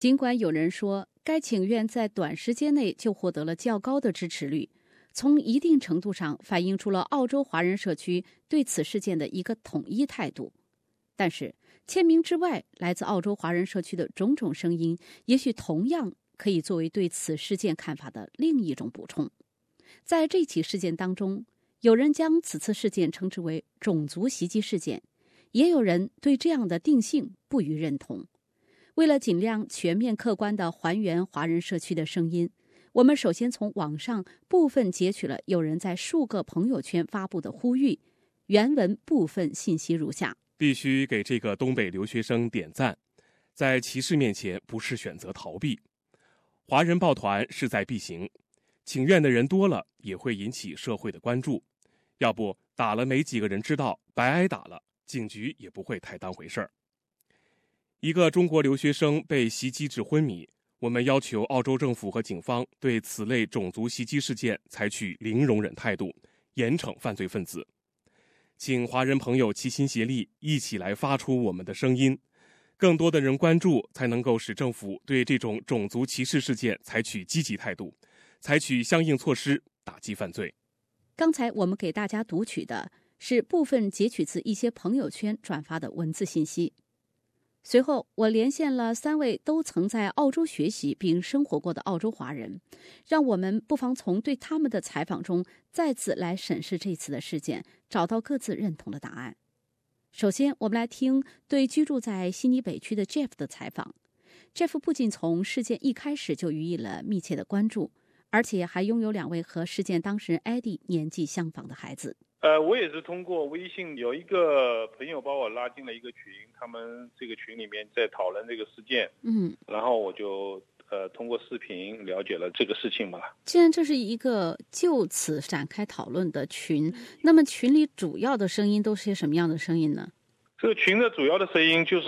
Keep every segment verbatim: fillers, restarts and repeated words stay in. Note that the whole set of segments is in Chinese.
尽管有人说该请愿在短时间内就获得了较高的支持率，从一定程度上反映出了澳洲华人社区对此事件的一个统一态度，但是签名之外来自澳洲华人社区的种种声音，也许同样可以作为对此事件看法的另一种补充。在这起事件当中，有人将此次事件称之为种族袭击事件，也有人对这样的定性不予认同。为了尽量全面客观地还原华人社区的声音，我们首先从网上部分截取了有人在数个朋友圈发布的呼吁，原文部分信息如下： 必须给这个东北留学生点赞，在歧视面前不是选择逃避，华人抱团势在必行，请愿的人多了也会引起社会的关注，要不打了没几个人知道，白挨打了，警局也不会太当回事儿。一个中国留学生被袭击致昏迷，我们要求澳洲政府和警方对此类种族袭击事件采取零容忍态度，严惩犯罪分子。请华人朋友齐心协力，一起来发出我们的声音，更多的人关注，才能够使政府对这种种族歧视事件采取积极态度，采取相应措施打击犯罪。 刚才我们给大家读取的是部分截取自一些朋友圈转发的文字信息。随后我连线了三位都曾在澳洲学习并生活过的澳洲华人，让我们不妨从对他们的采访中再次来审视这次的事件，找到各自认同的答案。首先我们来听对居住在悉尼北区的 Jeff 的采访。 Jeff 不仅从事件一开始就予以了密切的关注，而且还拥有两位和事件当事人 Eddie 年纪相仿的孩子。 呃，我也是通过微信，有一个朋友把我拉进了一个群，他们这个群里面在讨论这个事件， 嗯， 然后我就呃通过视频了解了这个事情嘛。 既然这是一个就此展开讨论的群，那么群里主要的声音都是些什么样的声音呢？ 这个群的主要的声音就是，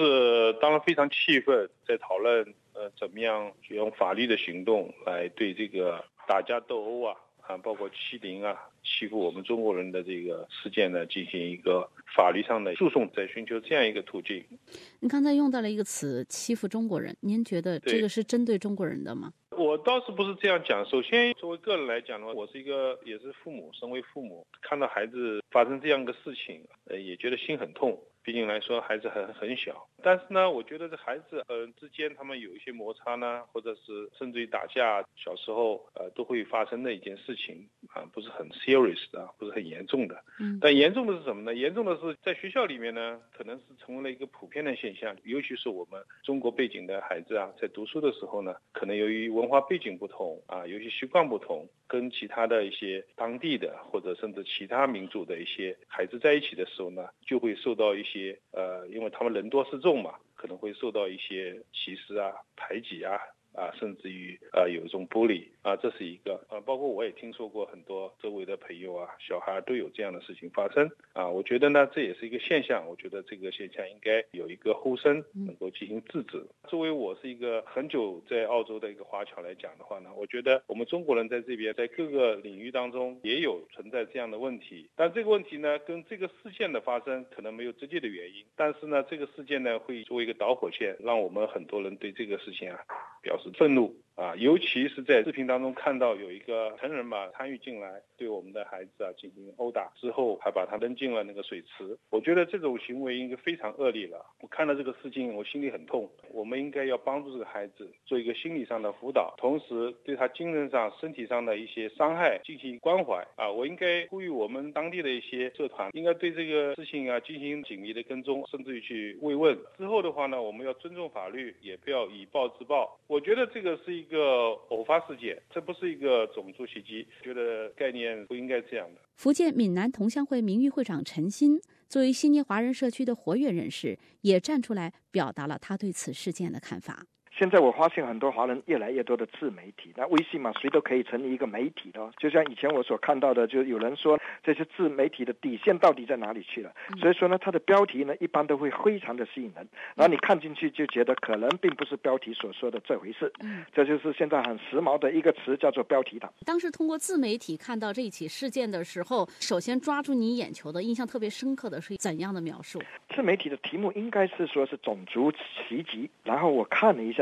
当然非常气愤，在讨论呃怎么样用法律的行动来对这个打架斗殴啊啊，包括欺凌啊、欺负我们中国人的这个事件呢，进行一个法律上的诉讼，在寻求这样一个途径。 您刚才用到了一个词，欺负中国人，您觉得这个是针对中国人的吗？ 我倒是不是这样讲。首先，作为个人来讲的话，我是一个也是父母，身为父母，看到孩子发生这样一个事情，呃，也觉得心很痛。毕竟来说，孩子很很小，但是呢，我觉得这孩子呃之间他们有一些摩擦呢，或者是甚至于打架，小时候呃都会发生的一件事情啊，不是很 serious 的，不是很严重的。 嗯。 但严重的是什么呢？严重的是在学校里面呢，可能是成为了一个普遍的现象，尤其是我们中国背景的孩子啊，在读书的时候呢，可能由于文化背景不同啊，有些习惯不同，跟其他的一些当地的或者甚至其他民族的一些孩子在一起的时候呢，就会受到一些呃，因为他们人多势众嘛，可能会受到一些歧视啊、排挤啊。啊，甚至于呃有一种玻璃啊，这是一个呃，包括我也听说过很多周围的朋友啊、小孩都有这样的事情发生啊。我觉得呢，这也是一个现象。我觉得这个现象应该有一个呼声，能够进行制止。作为我是一个很久在澳洲的一个华侨来讲的话呢，我觉得我们中国人在这边在各个领域当中也有存在这样的问题，但这个问题呢，跟这个事件的发生可能没有直接的原因，但是呢，这个事件呢会作为一个导火线，让我们很多人对这个事情啊表示愤怒啊，尤其是在视频当中看到有一个成人嘛参与进来，对我们的孩子啊进行殴打之后，还把他扔进了那个水池。我觉得这种行为应该非常恶劣了。我看到这个事情，我心里很痛。我们应该要帮助这个孩子做一个心理上的辅导，同时对他精神上、身体上的一些伤害进行关怀啊。我应该呼吁我们当地的一些社团，应该对这个事情啊进行紧密的跟踪，甚至于去慰问。之后的话呢，我们要尊重法律，也不要以暴制暴。我觉得这个是一个偶发事件，这不是一个种族袭击，觉得概念不应该这样的。 福建闽南同乡会名誉会长陈新作为悉尼华人社区的活跃人士，也站出来表达了他对此事件的看法。 现在我发现很多华人越来越多的自媒体，那微信嘛，谁都可以成立一个媒体的。就像以前我所看到的，就有人说这些自媒体的底线到底在哪里去了？嗯、所以说呢，它的标题呢，一般都会非常的吸引人，然后你看进去就觉得可能并不是标题所说的这回事。嗯，这就是现在很时髦的一个词，叫做标题党。 当时通过自媒体看到这一起事件的时候，首先抓住你眼球的、印象特别深刻的是怎样的描述？ 自媒体的题目应该是说是种族袭击，然后我看了一下。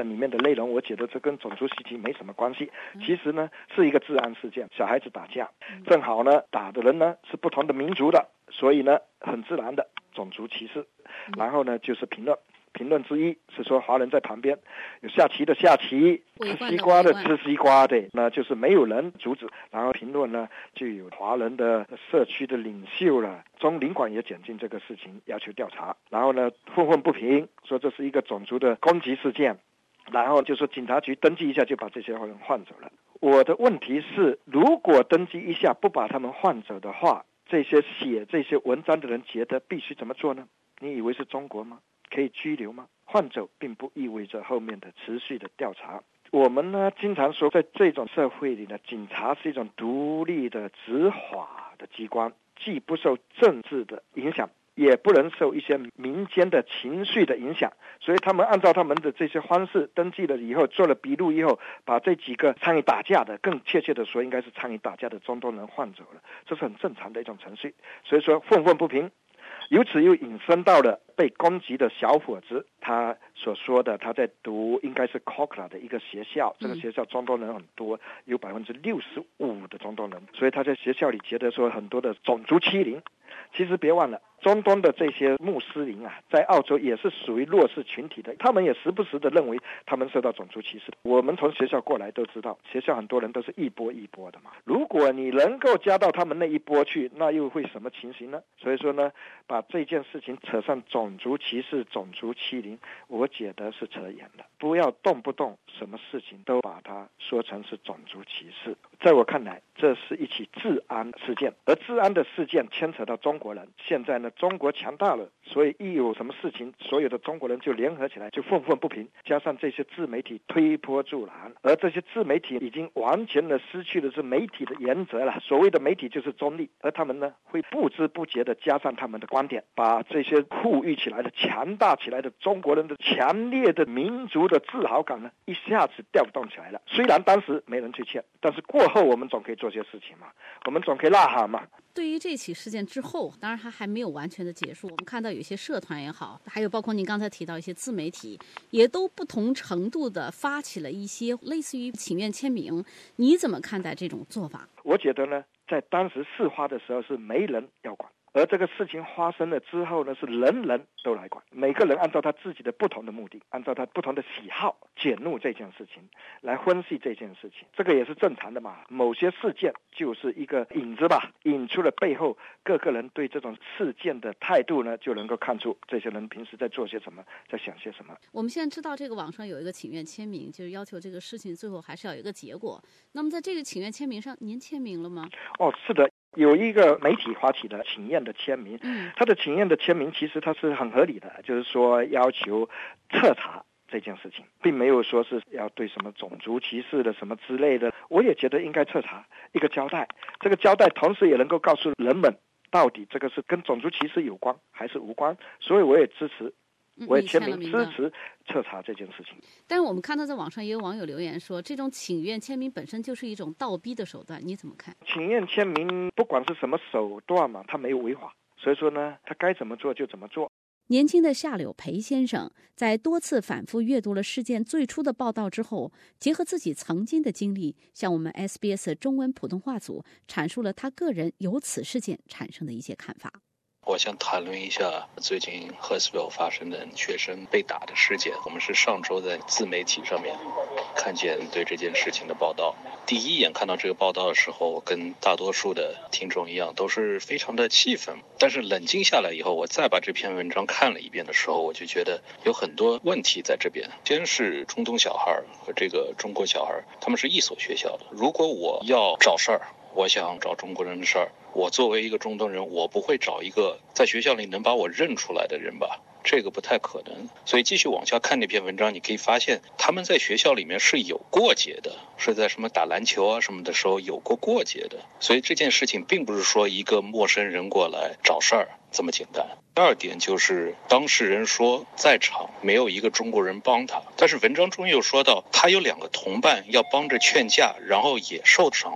件里面的内容，我觉得这跟种族袭击没什么关系。其实呢，是一个治安事件，小孩子打架，正好呢打的人呢是不同的民族的，所以呢很自然的种族歧视。然后呢就是评论。评论之一是说华人在旁边有下棋的下棋，吃西瓜的吃西瓜的，那就是没有人阻止。然后评论呢就有华人的社区的领袖了，中领馆也检进这个事情，要求调查。然后呢愤愤不平，说这是一个种族的攻击事件，然后就说警察局登记一下就把这些人换走了。我的问题是，如果登记一下不把他们换走的话，这些写这些文章的人觉得必须怎么做呢？你以为是中国吗？可以拘留吗？换走并不意味着后面的持续的调查。我们呢经常说，在这种社会里呢，警察是一种独立的执法的机关，既不受政治的影响，也不能受一些民间的情绪的影响，所以他们按照他们的这些方式登记了以后，做了笔录以后，把这几个参与打架的，更确切的说应该是参与打架的中东人换走了，这是很正常的一种程序。所以说愤愤不平，由此又引申到了被攻击的小伙子，他所说的他在读应该是 Kokla 的一个学校，这个学校中东人很多，有百分之六十五的中东人，所以他在学校里觉得说很多的种族欺凌。其实别忘了，中东的这些穆斯林啊，在澳洲也是属于弱势群体的，他们也时不时的认为他们受到种族歧视。我们从学校过来都知道，学校很多人都是一波一波的嘛。如果你能够加到他们那一波去，那又会什么情形呢？所以说呢，把这件事情扯上种族歧视、种族欺凌，我觉得是扯远了。不要动不动什么事情都把它说成是种族歧视。在我看来，这是一起治安事件，而治安的事件牵扯到中国人。现在呢，中国强大了，所以一有什么事情，所有的中国人就联合起来，就愤愤不平。加上这些自媒体推波助澜，而这些自媒体已经完全的失去的是媒体的原则了。所谓的媒体就是中立，而他们呢，会不知不觉的加上他们的观点，把这些富裕起来的、强大起来的中国人的强烈的民族的自豪感呢，一下子调动起来了。虽然当时没人去劝，但是过后我们总可以做些事情嘛，我们总可以呐喊嘛。 对于这起事件之后，当然它还没有完全的结束，我们看到有些社团也好，还有包括您刚才提到一些自媒体，也都不同程度的发起了一些类似于请愿签名。你怎么看待这种做法？ 我觉得呢，在当时事发的时候是没人要管，而这个事情发生了之后呢，是人人都来管，每个人按照他自己的不同的目的，按照他不同的喜好卷入这件事情，来分析这件事情，这个也是正常的嘛。某些事件就是一个引子吧，引出了背后各个人对这种事件的态度呢，就能够看出这些人平时在做些什么，在想些什么。 我们现在知道这个网上有一个请愿签名，就是要求这个事情最后还是要有一个结果。那么在这个请愿签名上，您签名了吗？ 哦，是的。有一个媒体发起的请愿的签名，他的请愿的签名其实他是很合理的，就是说要求彻查这件事情，并没有说是要对什么种族歧视的什么之类的。我也觉得应该彻查，一个交代，这个交代同时也能够告诉人们到底这个是跟种族歧视有关还是无关，所以我也支持。我也签名支持彻查这件事情。 但是我们看到在网上也有网友留言说，这种请愿签名本身就是一种倒逼的手段，你怎么看？ 请愿签名不管是什么手段嘛，它没有违法，所以说呢，他该怎么做就怎么做。 年轻的夏柳培先生在多次反复阅读了事件最初的报道之后，结合自己曾经的经历，向我们 S B S 中文普通话组阐述了他个人由此事件产生的一些看法。 我想谈论一下最近赫斯维尔发生的学生被打的事件。我们是上周在自媒体上面看见对这件事情的报道。第一眼看到这个报道的时候，跟大多数的听众一样，都是非常的气愤。但是冷静下来以后，我再把这篇文章看了一遍的时候，我就觉得有很多问题在这边。先是中东小孩和这个中国小孩，他们是一所学校的。如果我要找事儿，我想找中国人的事儿，我作为一个中东人，我不会找一个在学校里能把我认出来的人吧，这个不太可能。所以继续往下看那篇文章，你可以发现他们在学校里面是有过节的，是在什么打篮球啊什么的时候有过过节的。所以这件事情并不是说一个陌生人过来找事儿这么简单。第二点就是当事人说在场没有一个中国人帮他，但是文章中又说到他有两个同伴要帮着劝架，然后也受伤了。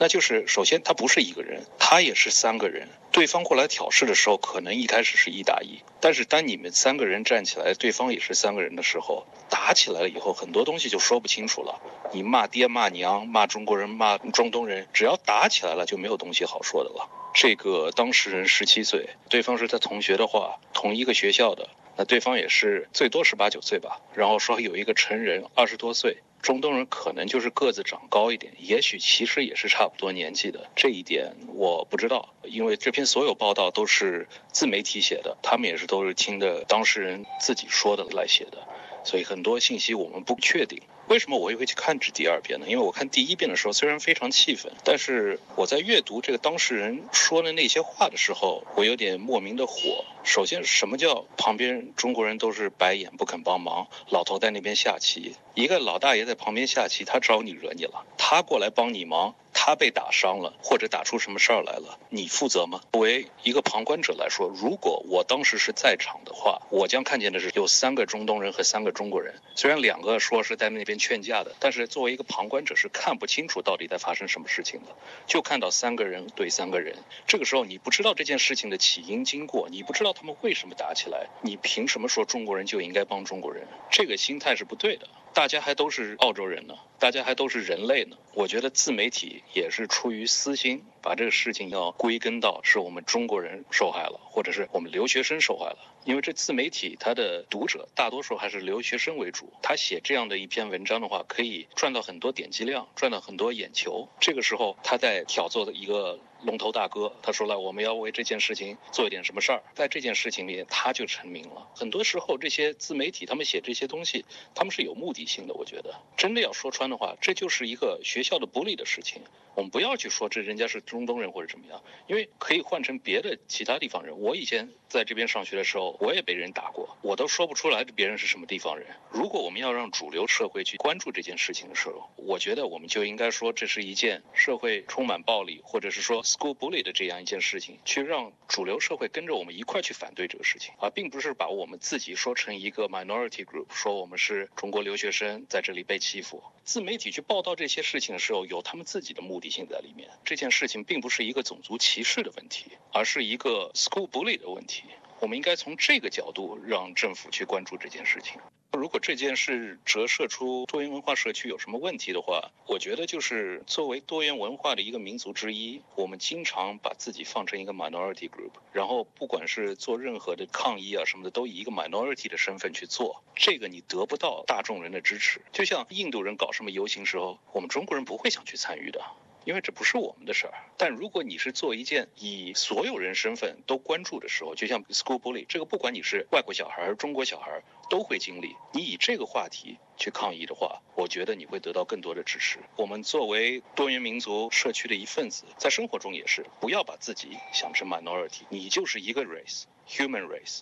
那就是首先他不是一个人，他也是三个人。对方过来挑事的时候，可能一开始是一打一，但是当你们三个人站起来，对方也是三个人的时候，打起来了以后，很多东西就说不清楚了。你骂爹骂娘骂中国人骂中东人，只要打起来了就没有东西好说的了。这个当事人十七岁，对方是他同学的话，同一个学校的，那对方也是最多十八九岁吧，然后说有一个成人二十多岁，中东人可能就是个子长高一点，也许其实也是差不多年纪的，这一点我不知道，因为这篇所有报道都是自媒体写的，他们也是都是听的当事人自己说的来写的，所以很多信息我们不确定。为什么我也会去看这第二遍呢？因为我看第一遍的时候虽然非常气愤，但是我在阅读这个当事人说的那些话的时候，我有点莫名的火。首先，什么叫旁边中国人都是白眼不肯帮忙，老头在那边下棋，一个老大爷在旁边下棋，他招你惹你了，他过来帮你忙，他被打伤了或者打出什么事儿来了，你负责吗？作为一个旁观者来说，如果我当时是在场的话，我将看见的是有三个中东人和三个中国人，虽然两个说是在那边劝架的，但是作为一个旁观者是看不清楚到底在发生什么事情的，就看到三个人对三个人。这个时候你不知道这件事情的起因经过，你不知道他们为什么打起来，你凭什么说中国人就应该帮中国人？这个心态是不对的。大家还都是澳洲人呢，大家还都是人类呢。我觉得自媒体也是出于私心，把这个事情要归根到是我们中国人受害了，或者是我们留学生受害了。因为这自媒体它的读者大多数还是留学生为主，他写这样的一篇文章的话，可以赚到很多点击量，赚到很多眼球。这个时候他在挑作的一个龙头大哥，他说了我们要为这件事情做一点什么事儿，在这件事情里他就成名了。很多时候这些自媒体他们写这些东西，他们是有目的性的。我觉得真的要说穿的话，这就是一个学校的bully的事情。我们不要去说这人家是中东人或者怎么样，因为可以换成别的其他地方人。我以前在这边上学的时候，我也被人打过，我都说不出来别人是什么地方人。如果我们要让主流社会去关注这件事情的时候，我觉得我们就应该说这是一件社会充满暴力，或者是说 school bully 的这样一件事情，去让主流社会跟着我们一块去反对这个事情，而并不是把我们自己说成一个 minority group， 说我们是中国留学生在这里被欺负。自媒体去报道这些事情的时候，有他们自己的目的性在里面。这件事情并不是一个种族歧视的问题，而是一个 school bully 的问题。我们应该从这个角度让政府去关注这件事情。如果这件事折射出多元文化社区有什么问题的话，我觉得就是作为多元文化的一个民族之一，我们经常把自己放成一个 minority group， 然后不管是做任何的抗议啊什么的，都以一个 minority 的身份去做，这个你得不到大众人的支持。就像印度人搞什么游行时候，我们中国人不会想去参与的，因为这不是我们的事儿。但如果你是做一件以所有人身份都关注的时候，就像 school bully， 这个不管你是外国小孩中国小孩都会经历，你以这个话题去抗议的话，我觉得你会得到更多的支持。我们作为多元民族社区的一份子，在生活中也是不要把自己想成 minority， 你就是一个 race， human race。